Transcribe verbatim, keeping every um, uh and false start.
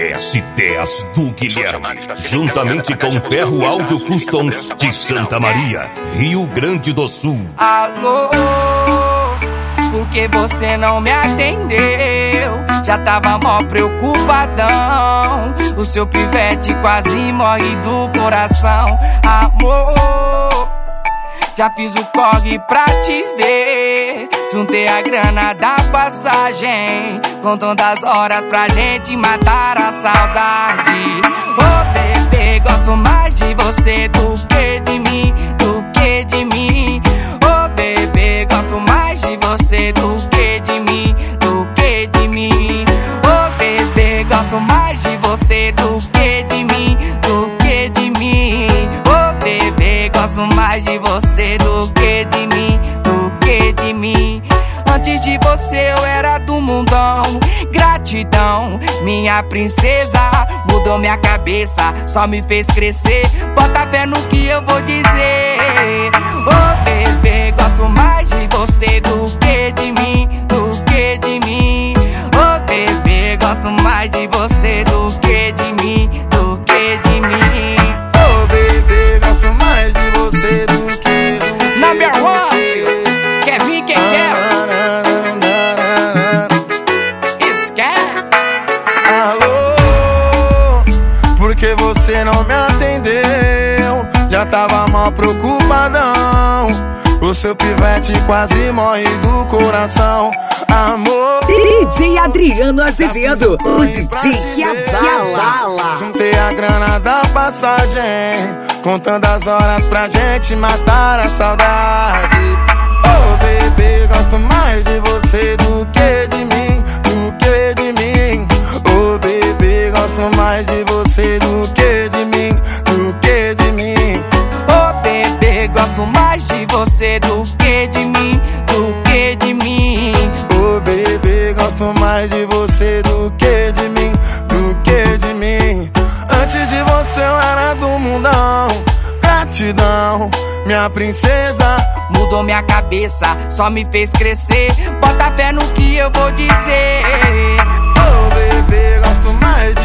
S dez do Guilherme, juntamente com Ferro Áudio Customs de Santa Maria, Rio Grande do Sul. Alô, por que você não me atendeu? Já tava mó preocupadão. O seu pivete quase morre do coração. Amor, já fiz o corre pra te ver. Juntei a grana da passagem, contando as horas pra gente matar a saudade. Oh bebê, gosto mais de você do que de mim, do que de mim. Oh bebê, gosto mais de você do que de mim, do que de mim. Oh bebê, gosto mais de você do que de mim, do que de mim. Oh bebê, gosto mais de você do que de mim, do que de mim. Antes de você eu era do mundão. Gratidão, minha princesa, mudou minha cabeça, só me fez crescer. Bota fé no que eu vou dizer. Oh bebê, gosto mais de você do que de mim, do que de mim. Oh bebê, gosto mais de você do que de mim, do que de mim. Oh bebê, gosto mais de você do que do que Number one, quer vir quem quer? Esquece. Alô, porque você não me atendeu? Já tava mal preocupadão. O seu pivete quase morre do coração. Amor, D J Adriano Azevedo, o D J que abala. Juntei a grana da passagem, contando as horas pra gente matar a saudade. Oh bebê, gosto mais de você do que de mim, do que de mim. Oh bebê, gosto mais de você do que de mim, do que de mim. Oh bebê, gosto mais de você do que de mim, do que de mim. Oh bebê, gosto mais de você do que de mim, do que de mim. Antes de você eu era do mundão. Gratidão, minha princesa, mudou minha cabeça, só me fez crescer. Bota fé no que eu vou dizer. oh bebê, gosto mais de